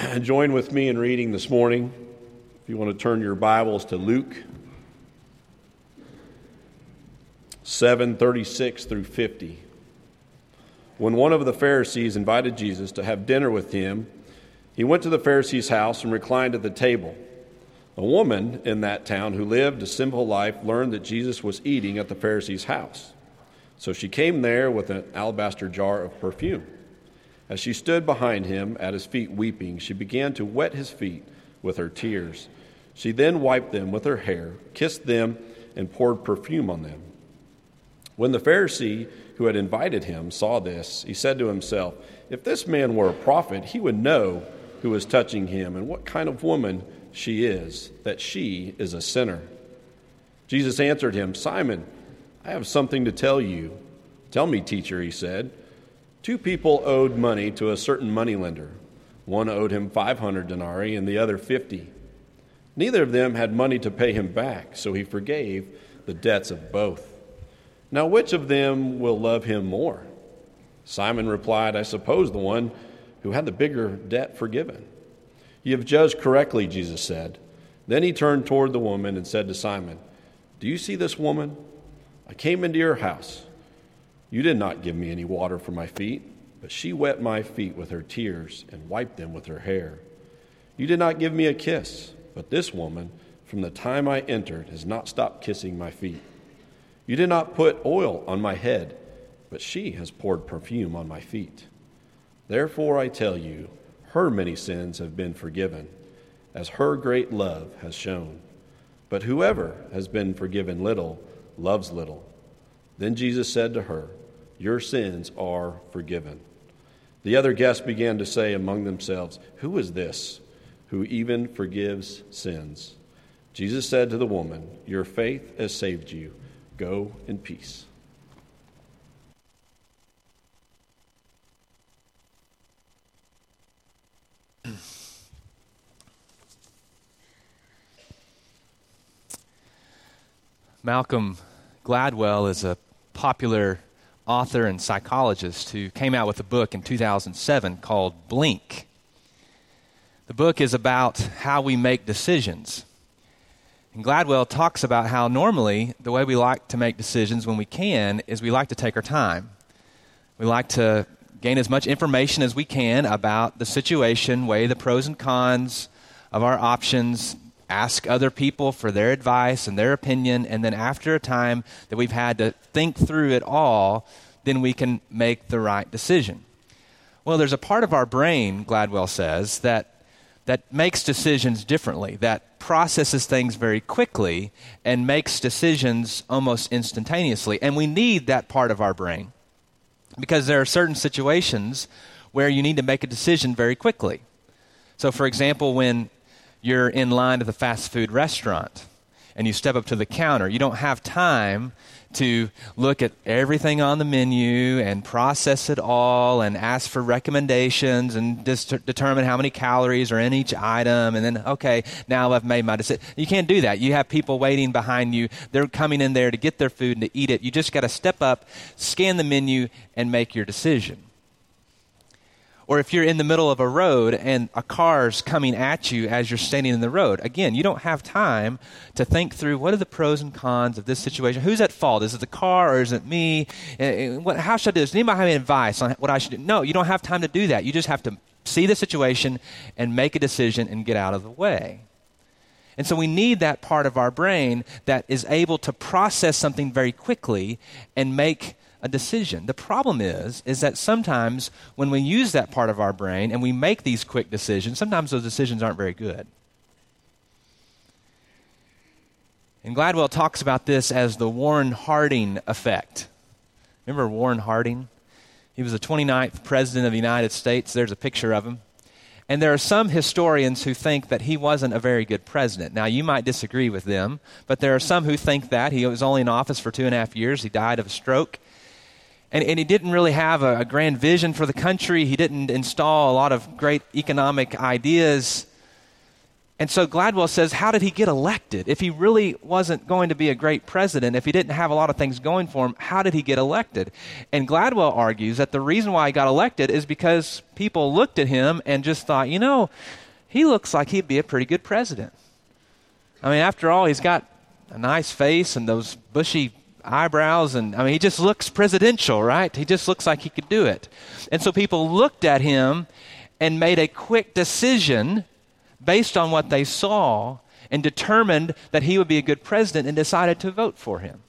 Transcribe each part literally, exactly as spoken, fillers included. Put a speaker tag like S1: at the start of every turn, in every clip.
S1: join with me in reading this morning. If you want to turn your Bibles to Luke seven thirty-six through fifty. When one of the Pharisees invited Jesus to have dinner with him, he went to the Pharisee's house and reclined at the table. A woman in that town who lived a simple life learned that Jesus was eating at the Pharisee's house. So she came there with an alabaster jar of perfume. As she stood behind him at his feet weeping, she began to wet his feet with her tears. She then wiped them with her hair, kissed them, and poured perfume on them. When the Pharisee who had invited him saw this, he said to himself, "If this man were a prophet, he would know who is touching him and what kind of woman she is, that she is a sinner." Jesus answered him, "Simon, I have something to tell you." "Tell me, teacher," he said. Two people owed money to a certain moneylender. One owed him five hundred denarii and the other fifty. Neither of them had money to pay him back, so he forgave the debts of both. Now which of them will love him more? Simon replied, "I suppose the one who had the bigger debt forgiven." "You have judged correctly," Jesus said. Then he turned toward the woman and said to Simon, "Do you see this woman? I came into your house. You did not give me any water for my feet, but she wet my feet with her tears and wiped them with her hair. You did not give me a kiss, but this woman, from the time I entered, has not stopped kissing my feet. You did not put oil on my head, but she has poured perfume on my feet. Therefore I tell you, her many sins have been forgiven, as her great love has shown. But whoever has been forgiven little loves little." Then Jesus said to her, "Your sins are forgiven." The other guests began to say among themselves, "Who is this who even forgives sins?" Jesus said to the woman, "Your faith has saved you. Go in peace."
S2: Malcolm Gladwell is a popular author and psychologist who came out with a book in two thousand seven called Blink. The book is about how we make decisions. And Gladwell talks about how normally the way we like to make decisions when we can is we like to take our time. We like to gain as much information as we can about the situation, weigh the pros and cons of our options, ask other people for their advice and their opinion, and then after a time that we've had to think through it all, then we can make the right decision. Well, there's a part of our brain, Gladwell says, that that makes decisions differently, that processes things very quickly and makes decisions almost instantaneously. And we need that part of our brain because there are certain situations where you need to make a decision very quickly. So, for example, when you're in line at the fast food restaurant and you step up to the counter, you don't have time to look at everything on the menu and process it all and ask for recommendations and dis- determine how many calories are in each item and then, okay, now I've made my decision. You can't do that. You have people waiting behind you. They're coming in there to get their food and to eat it. You just got to step up, scan the menu, and make your decision. Or if you're in the middle of a road and a car's coming at you as you're standing in the road, again, you don't have time to think through what are the pros and cons of this situation. Who's at fault? Is it the car or is it me? How should I do this? Does anybody have any advice on what I should do? No, you don't have time to do that. You just have to see the situation and make a decision and get out of the way. And so we need that part of our brain that is able to process something very quickly and make a decision. The problem is, is that sometimes when we use that part of our brain and we make these quick decisions, sometimes those decisions aren't very good. And Gladwell talks about this as the Warren Harding effect. Remember Warren Harding? He was the twenty-ninth president of the United States. There's a picture of him. And there are some historians who think that he wasn't a very good president. Now, you might disagree with them, but there are some who think that. He was only in office for two and a half years. He died of a stroke. And, and he didn't really have a, a grand vision for the country. He didn't install a lot of great economic ideas. And so Gladwell says, how did he get elected? If he really wasn't going to be a great president, if he didn't have a lot of things going for him, how did he get elected? And Gladwell argues that the reason why he got elected is because people looked at him and just thought, you know, he looks like he'd be a pretty good president. I mean, after all, he's got a nice face and those bushy eyebrows, and I mean, he just looks presidential, right? He just looks like he could do it. And so people looked at him and made a quick decision based on what they saw and determined that he would be a good president and decided to vote for him.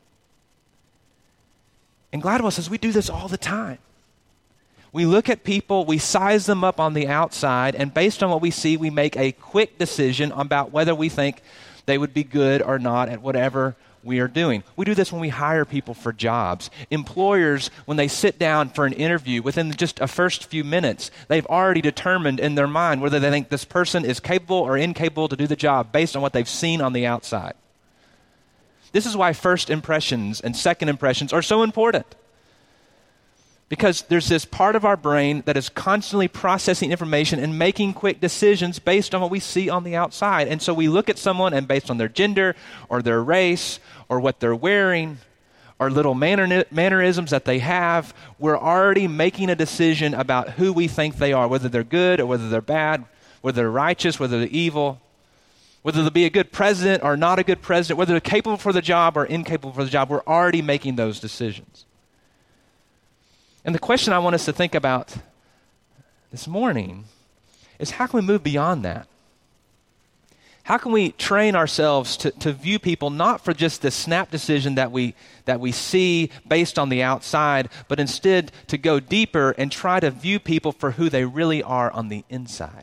S2: And Gladwell says we do this all the time. We look at people, we size them up on the outside, and based on what we see, we make a quick decision about whether we think they would be good or not at whatever we are doing. We do this when we hire people for jobs. Employers, when they sit down for an interview, within just a first few minutes, they've already determined in their mind whether they think this person is capable or incapable to do the job based on what they've seen on the outside. This is why first impressions and second impressions are so important. Because there's this part of our brain that is constantly processing information and making quick decisions based on what we see on the outside. And so we look at someone and based on their gender or their race or what they're wearing or little manner, mannerisms that they have, we're already making a decision about who we think they are, whether they're good or whether they're bad, whether they're righteous, whether they're evil, whether they'll be a good president or not a good president, whether they're capable for the job or incapable for the job. We're already making those decisions. And the question I want us to think about this morning is, how can we move beyond that? How can we train ourselves to, to view people not for just the snap decision that we that we see based on the outside, but instead to go deeper and try to view people for who they really are on the inside?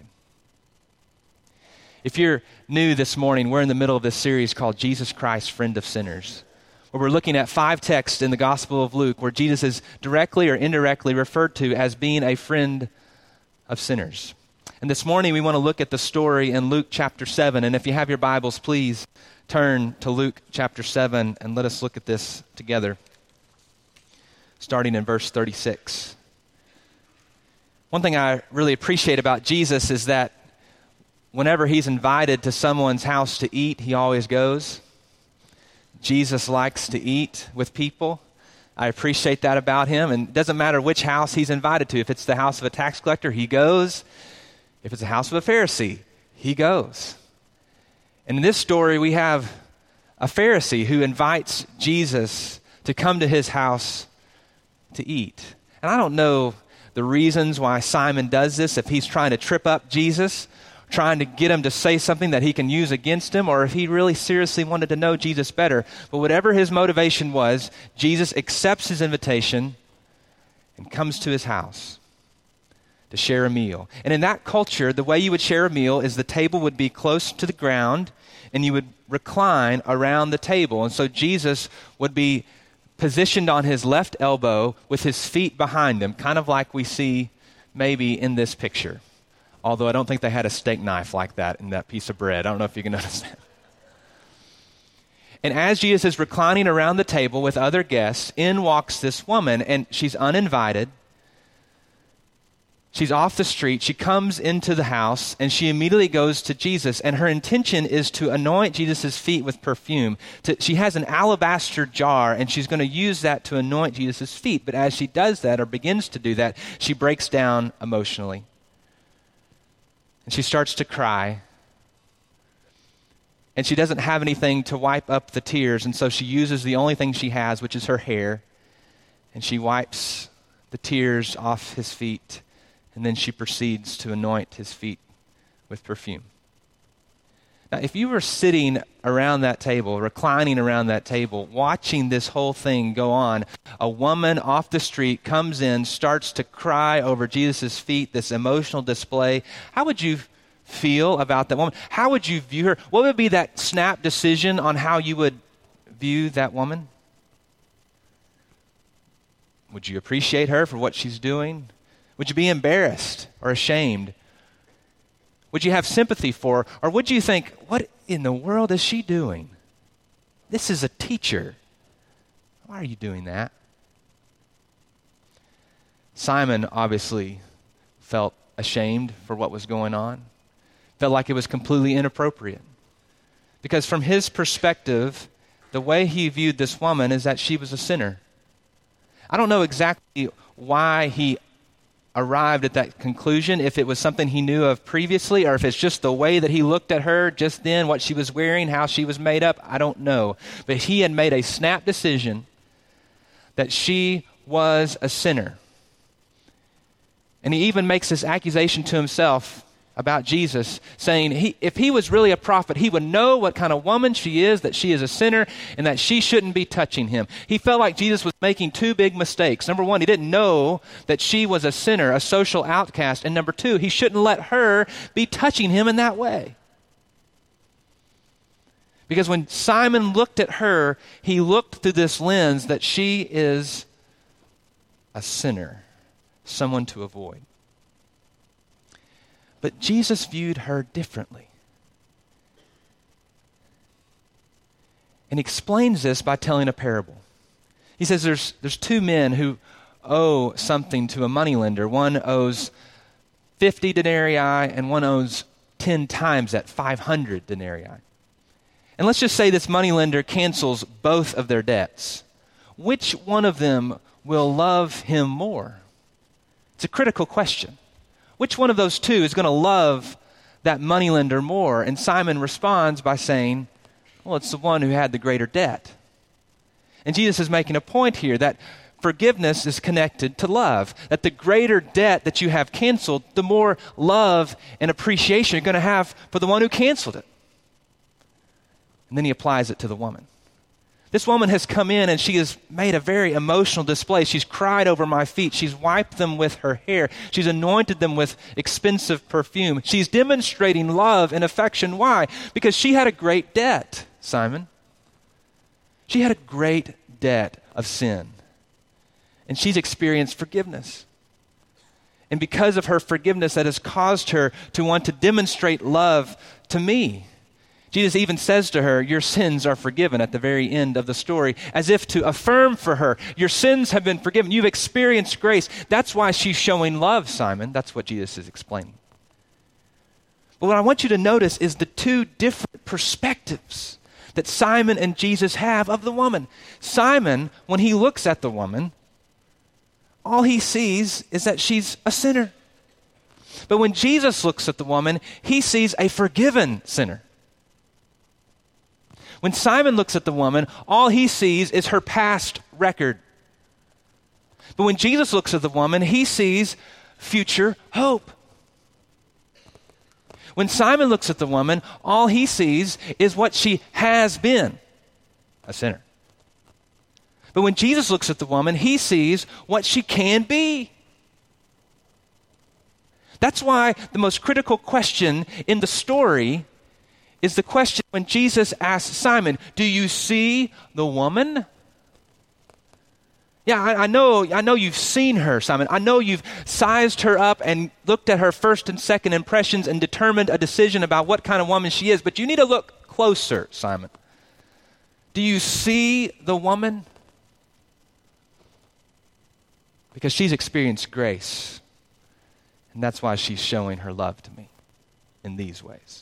S2: If you're new this morning, we're in the middle of this series called Jesus Christ, Friend of Sinners, where we're looking at five texts in the Gospel of Luke where Jesus is directly or indirectly referred to as being a friend of sinners. And this morning we want to look at the story in Luke chapter seven. And if you have your Bibles, please turn to Luke chapter seven and let us look at this together, starting in verse thirty-six. One thing I really appreciate about Jesus is that whenever he's invited to someone's house to eat, he always goes. Jesus likes to eat with people. I appreciate that about him. And it doesn't matter which house he's invited to. If it's the house of a tax collector, he goes. If it's the house of a Pharisee, he goes. And in this story, we have a Pharisee who invites Jesus to come to his house to eat. And I don't know the reasons why Simon does this, if he's trying to trip up Jesus, trying to get him to say something that he can use against him, or if he really seriously wanted to know Jesus better. But whatever his motivation was, Jesus accepts his invitation and comes to his house to share a meal. And in that culture, the way you would share a meal is the table would be close to the ground and you would recline around the table. And so Jesus would be positioned on his left elbow with his feet behind him, kind of like we see maybe in this picture. Although I don't think they had a steak knife like that in that piece of bread. I don't know if you can notice that. And as Jesus is reclining around the table with other guests, in walks this woman, and she's uninvited. She's off the street. She comes into the house, and she immediately goes to Jesus, and her intention is to anoint Jesus' feet with perfume. To, she has an alabaster jar, and she's going to use that to anoint Jesus' feet. But as she does that, or begins to do that, she breaks down emotionally. And she starts to cry. And she doesn't have anything to wipe up the tears, and so she uses the only thing she has, which is her hair. And she wipes the tears off his feet, and then she proceeds to anoint his feet with perfume. Now, if you were sitting around that table, reclining around that table, watching this whole thing go on, a woman off the street comes in, starts to cry over Jesus' feet, this emotional display. How would you feel about that woman? How would you view her? What would be that snap decision on how you would view that woman? Would you appreciate her for what she's doing? Would you be embarrassed or ashamed? Would you have sympathy for her? Or would you think, what in the world is she doing? This is a teacher. Why are you doing that? Simon obviously felt ashamed for what was going on felt like it was completely inappropriate. Because from his perspective, the way he viewed this woman is that she was a sinner. I don't know exactly why he arrived at that conclusion, if it was something he knew of previously, or if it's just the way that he looked at her just then, what she was wearing, how she was made up, I don't know. But he had made a snap decision that she was a sinner. And he even makes this accusation to himself about Jesus, saying he, if he was really a prophet, he would know what kind of woman she is, that she is a sinner, and that she shouldn't be touching him. He felt like Jesus was making two big mistakes. Number one, he didn't know that she was a sinner, a social outcast. And number two, he shouldn't let her be touching him in that way. Because when Simon looked at her, he looked through this lens that she is a sinner, someone to avoid. But Jesus viewed her differently. And he explains this by telling a parable. He says there's, there's two men who owe something to a moneylender. One owes fifty denarii and one owes ten times that, five hundred denarii. And let's just say this moneylender cancels both of their debts. Which one of them will love him more? It's a critical question. Which one of those two is going to love that moneylender more? And Simon responds by saying, well, it's the one who had the greater debt. And Jesus is making a point here that forgiveness is connected to love. That the greater debt that you have canceled, the more love and appreciation you're going to have for the one who canceled it. And then he applies it to the woman. This woman has come in and she has made a very emotional display. She's cried over my feet. She's wiped them with her hair. She's anointed them with expensive perfume. She's demonstrating love and affection. Why? Because she had a great debt, Simon. She had a great debt of sin. And she's experienced forgiveness. And because of her forgiveness, that has caused her to want to demonstrate love to me. Jesus even says to her, your sins are forgiven at the very end of the story, as if to affirm for her, your sins have been forgiven. You've experienced grace. That's why she's showing love, Simon. That's what Jesus is explaining. But what I want you to notice is the two different perspectives that Simon and Jesus have of the woman. Simon, when he looks at the woman, all he sees is that she's a sinner. But when Jesus looks at the woman, he sees a forgiven sinner. When Simon looks at the woman, all he sees is her past record. But when Jesus looks at the woman, he sees future hope. When Simon looks at the woman, all he sees is what she has been, a sinner. But when Jesus looks at the woman, he sees what she can be. That's why the most critical question in the story is the question when Jesus asks Simon, do you see the woman? Yeah, I, I know I know you've seen her, Simon. I know you've sized her up and looked at her first and second impressions and determined a decision about what kind of woman she is, but you need to look closer, Simon. Do you see the woman? Because she's experienced grace, and that's why she's showing her love to me in these ways.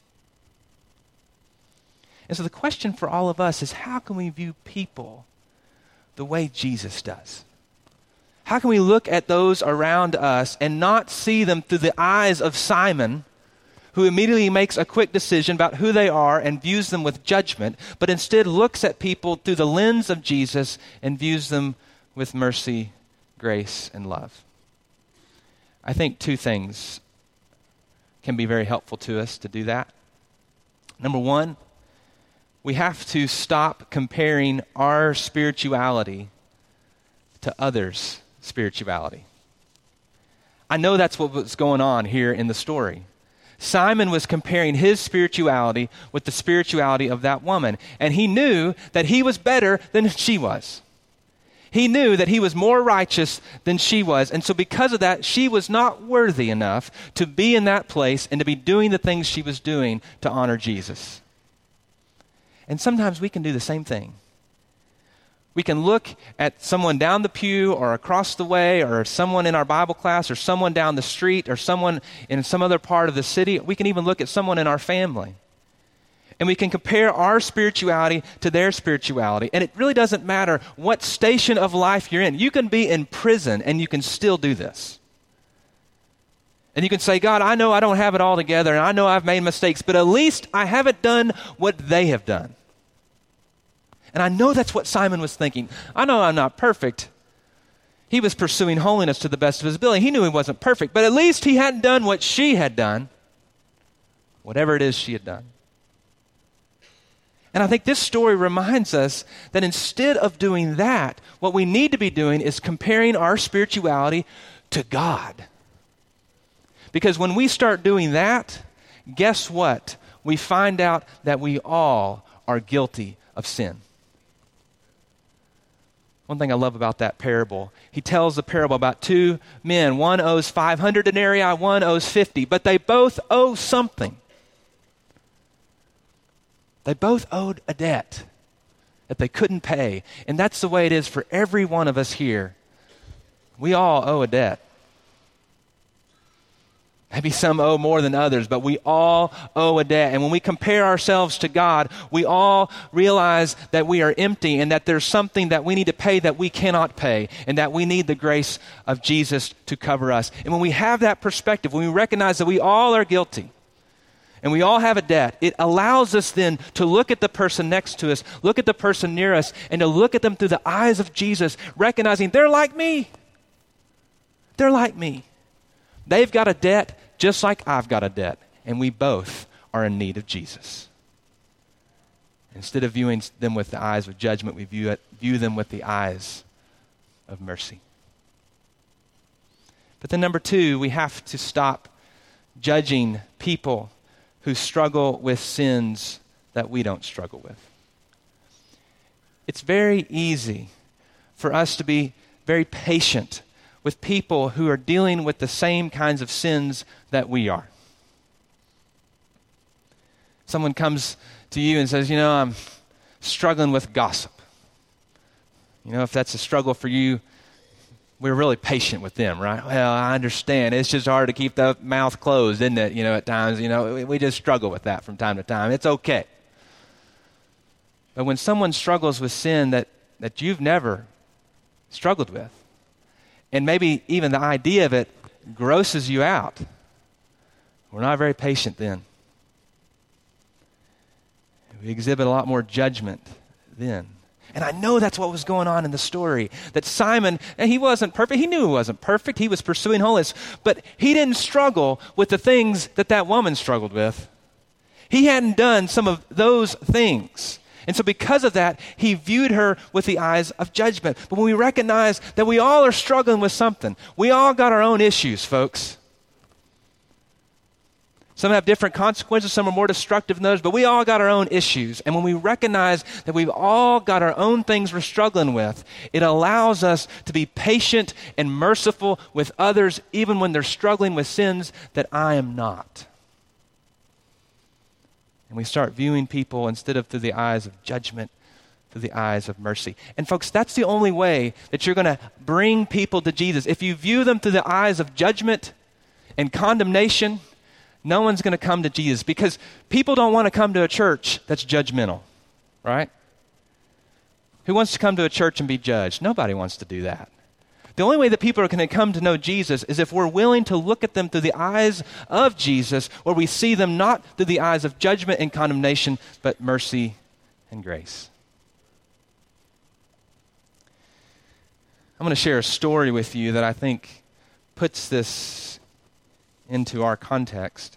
S2: And so the question for all of us is, how can we view people the way Jesus does? How can we look at those around us and not see them through the eyes of Simon, who immediately makes a quick decision about who they are and views them with judgment, but instead looks at people through the lens of Jesus and views them with mercy, grace, and love? I think two things can be very helpful to us to do that. Number one, we have to stop comparing our spirituality to others' spirituality. I know that's what was going on here in the story. Simon was comparing his spirituality with the spirituality of that woman, and he knew that he was better than she was. He knew that he was more righteous than she was, and so because of that, she was not worthy enough to be in that place and to be doing the things she was doing to honor Jesus. And sometimes we can do the same thing. We can look at someone down the pew or across the way or someone in our Bible class or someone down the street or someone in some other part of the city. We can even look at someone in our family. And we can compare our spirituality to their spirituality. And it really doesn't matter what station of life you're in. You can be in prison and you can still do this. And you can say, God, I know I don't have it all together and I know I've made mistakes, but at least I haven't done what they have done. And I know that's what Simon was thinking. I know I'm not perfect. He was pursuing holiness to the best of his ability. He knew he wasn't perfect, but at least he hadn't done what she had done, whatever it is she had done. And I think this story reminds us that instead of doing that, what we need to be doing is comparing our spirituality to God. Because when we start doing that, guess what? We find out that we all are guilty of sin. One thing I love about that parable, he tells the parable about two men. One owes five hundred denarii, one owes fifty, but they both owe something. They both owed a debt that they couldn't pay. And that's the way it is for every one of us here. We all owe a debt. Maybe some owe more than others, but we all owe a debt. And when we compare ourselves to God, we all realize that we are empty and that there's something that we need to pay that we cannot pay, and that we need the grace of Jesus to cover us. And when we have that perspective, when we recognize that we all are guilty and we all have a debt, it allows us then to look at the person next to us, look at the person near us, and to look at them through the eyes of Jesus, recognizing they're like me. They're like me. They've got a debt just like I've got a debt, and we both are in need of Jesus. Instead of viewing them with the eyes of judgment, we view, it, view them with the eyes of mercy. But then number two, we have to stop judging people who struggle with sins that we don't struggle with. It's very easy for us to be very patient with people who are dealing with the same kinds of sins that we are. Someone comes to you and says, you know, I'm struggling with gossip. You know, if that's a struggle for you, we're really patient with them, right? Well, I understand. It's just hard to keep the mouth closed, isn't it? You know, at times, you know, we, we just struggle with that from time to time. It's okay. But when someone struggles with sin that, that you've never struggled with, and maybe even the idea of it grosses you out, we're not very patient then. We exhibit a lot more judgment then. And I know that's what was going on in the story. That Simon, and he wasn't perfect. He knew he wasn't perfect. He was pursuing holiness. But he didn't struggle with the things that that woman struggled with. He hadn't done some of those things. And so because of that, he viewed her with the eyes of judgment. But when we recognize that we all are struggling with something, we all got our own issues, folks. Some have different consequences, some are more destructive than others, but we all got our own issues. And when we recognize that we've all got our own things we're struggling with, it allows us to be patient and merciful with others, even when they're struggling with sins that I am not. And we start viewing people instead of through the eyes of judgment, through the eyes of mercy. And folks, that's the only way that you're going to bring people to Jesus. If you view them through the eyes of judgment and condemnation, no one's going to come to Jesus, because people don't want to come to a church that's judgmental, right? Who wants to come to a church and be judged? Nobody wants to do that. The only way that people are going to come to know Jesus is if we're willing to look at them through the eyes of Jesus, where we see them not through the eyes of judgment and condemnation, but mercy and grace. I'm going to share a story with you that I think puts this into our context.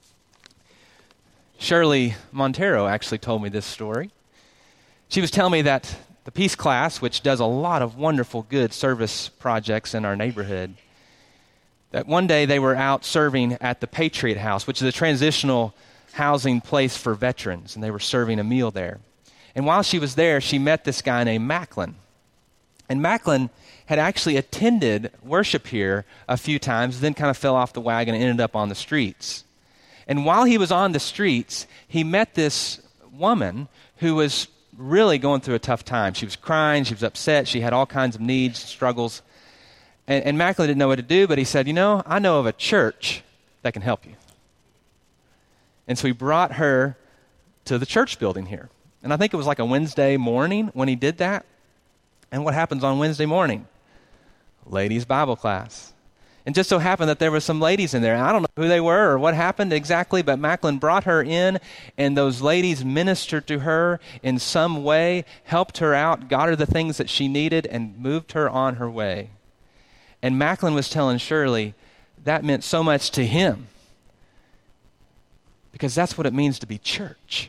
S2: Shirley Montero actually told me this story. She was telling me that the Peace Class, which does a lot of wonderful, good service projects in our neighborhood, that one day they were out serving at the Patriot House, which is a transitional housing place for veterans, and they were serving a meal there. And while she was there, she met this guy named Macklin. And Macklin had actually attended worship here a few times, then kind of fell off the wagon and ended up on the streets. And while he was on the streets, he met this woman who was really going through a tough time. She was crying. She was upset. She had all kinds of needs, struggles. And, and Macklin didn't know what to do, but he said, you know, I know of a church that can help you. And so he brought her to the church building here. And I think it was like a Wednesday morning when he did that. And what happens on Wednesday morning? Ladies' Bible class. And just so happened that there were some ladies in there. And I don't know who they were or what happened exactly, but Macklin brought her in, and those ladies ministered to her in some way, helped her out, got her the things that she needed, and moved her on her way. And Macklin was telling Shirley that meant so much to him, because that's what it means to be church.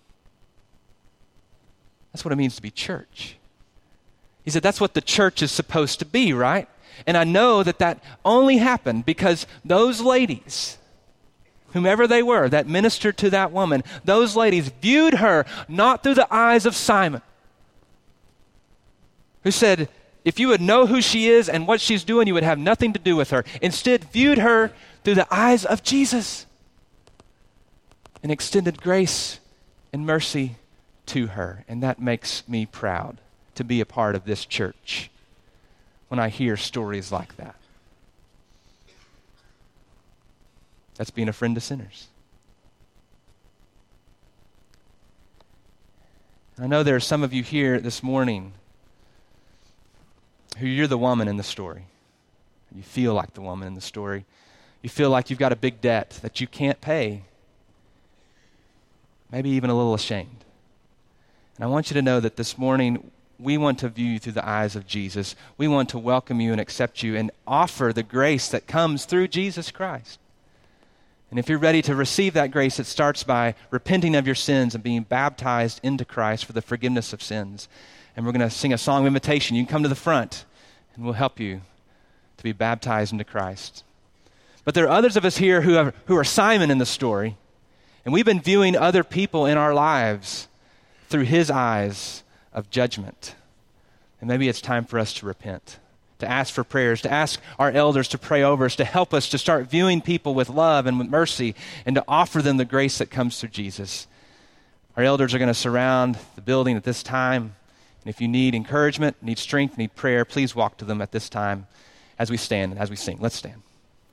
S2: That's what it means to be church. He said, that's what the church is supposed to be, right? And I know that that only happened because those ladies, whomever they were, that ministered to that woman, those ladies viewed her not through the eyes of Simon, who said, if you would know who she is and what she's doing, you would have nothing to do with her. Instead, viewed her through the eyes of Jesus and extended grace and mercy to her. And that makes me proud to be a part of this church when I hear stories like that. That's being a friend to sinners. I know there are some of you here this morning who you're the woman in the story. You feel like the woman in the story. You feel like you've got a big debt that you can't pay. Maybe even a little ashamed. And I want you to know that this morning we want to view you through the eyes of Jesus. We want to welcome you and accept you and offer the grace that comes through Jesus Christ. And if you're ready to receive that grace, it starts by repenting of your sins and being baptized into Christ for the forgiveness of sins. And we're going to sing a song of invitation. You can come to the front and we'll help you to be baptized into Christ. But there are others of us here who, have, who are Simon in the story. And we've been viewing other people in our lives through his eyes of judgment. And maybe it's time for us to repent, to ask for prayers, to ask our elders to pray over us, to help us to start viewing people with love and with mercy, and to offer them the grace that comes through Jesus. Our elders are going to surround the building at this time. And if you need encouragement, need strength, need prayer, please walk to them at this time as we stand and as we sing. Let's stand.